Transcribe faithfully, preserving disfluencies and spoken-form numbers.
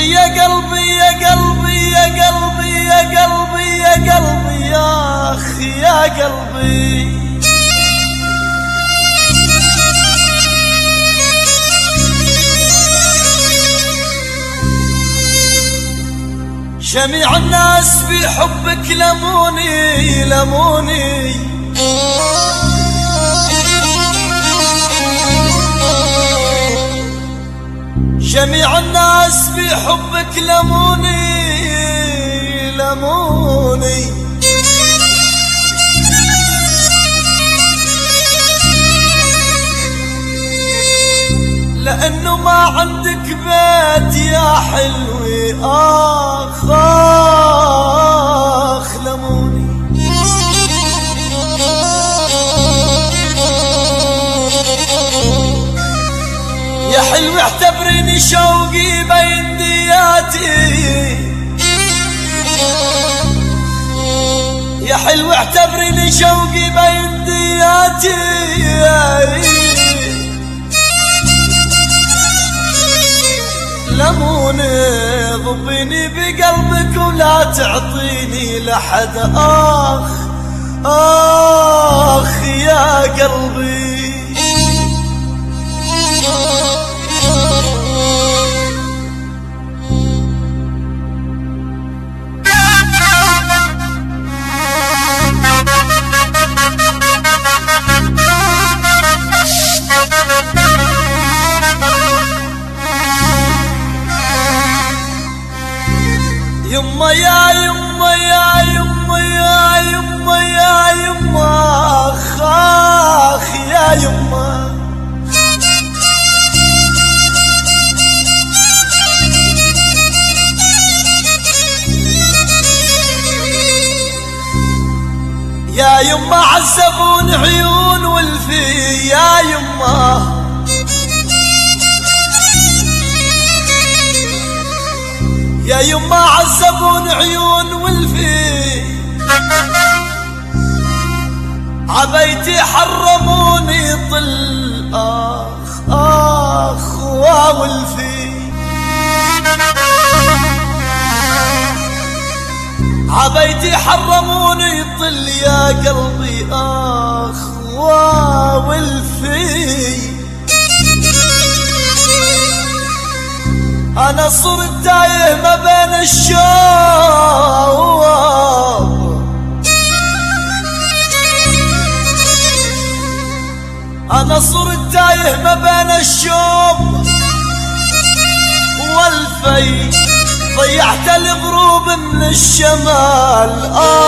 قلبي يا قلبي يا قلبي يا قلبي يا قلبي يا قلبي يا أخي يا قلبي. جميع الناس بحبك لموني لموني، جميع الناس بحبك لموني لموني، لأنه ما عندك بيت يا حلوي آخ آخ لموني. يا حلوي اعتبريني شوقي بين دياتي، يا حلوي اعتبريني شوقي بين دياتي، لموني ضبيني بقلبك ولا تعطيني لحد آخ آخ يا قلبي. يما يا يما يا يما يا يما يا يما آخ آخ يا يما. يا يما عذبون عيون والفي يا يما، يا يما عذبون عيون والفي، عبيتي حرموني طل آخ آخ والفي، عبيتي حرموني طل يا قلبي آخ والفي. أنا صرت تايه ما بين الشوق، أنا صرت تايه ما بين الشوق والفي، ضيعت الغروب من الشمال آه